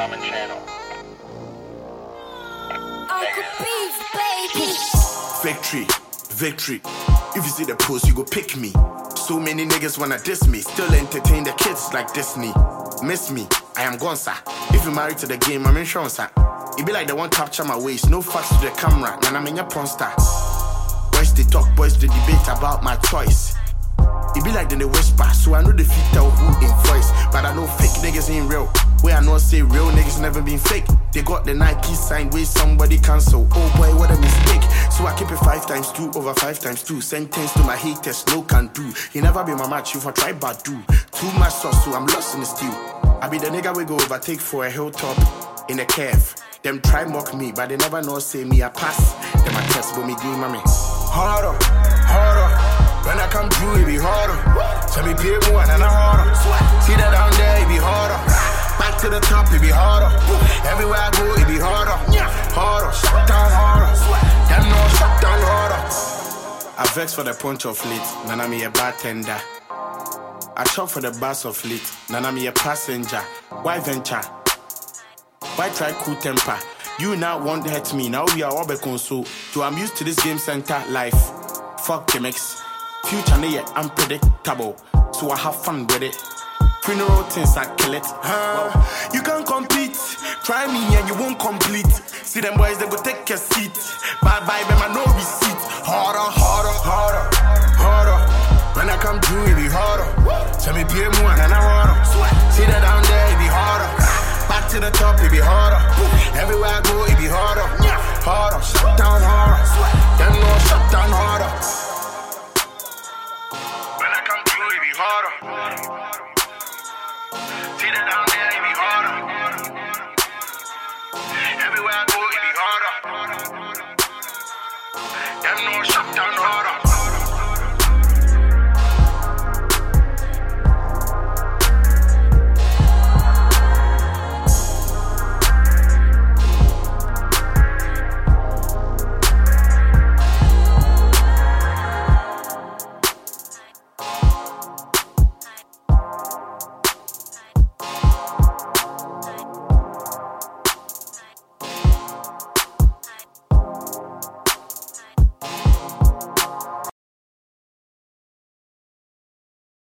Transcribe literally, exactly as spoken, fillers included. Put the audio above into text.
Common channel. Uncle Beef, baby. Victory, victory. If you see the post, you go pick me. So many niggas wanna diss me. Still entertain the kids like Disney. Miss me, I am gone, sir. If you married to the game, I'm insurance, sir. It be like they want capture my waist. No facts to the camera, man, I'm in your porn star. Boys they talk, boys they debate about my choice. It be like then they whisper, so I know the fit tell who in voice. But I know fake niggas ain't real. Where I know say real niggas never been fake. They got the Nike sign where somebody cancel. Oh boy, what a mistake. So I keep it five times two over five times two. Sentence to my haters, no can do. You never be my match, you for try but do. Too much sauce, so I'm lost in the stew. I be the nigga we go overtake for a hilltop in a cave. Them try mock me, but they never know say me I pass. Them I test, but me give mommy. Harder, harder. When I come through, it be harder. So me pay more and I harder. See that down there, it be harder. Back to the top, it be harder. Everywhere I go, it be harder. Harder, shut down harder. Them no shut down harder. I vex for the punch of late, nana me a bartender. I shop for the bus of late, nana me a passenger. Why venture? Why try cool temper? You now want to hurt me, now we are all console. So I'm used to this game center life. Fuck gimmicks. Future me yet unpredictable, so I have fun with it. Funeral things I kill it. Huh? You can't compete. Try me and you won't complete. See them boys they go take your seat. Bye bye, them I no receipt. Harder, harder, harder, harder. When I come through, it be harder. So me pay more and I harder. See that down there, it be harder. Back to the top, it be harder. Everywhere I go, it be harder. Harder, shut down harder. Them no shut down harder. Harder. See that down there, it be harder. Everywhere I go, it be harder. Them no shut down harder.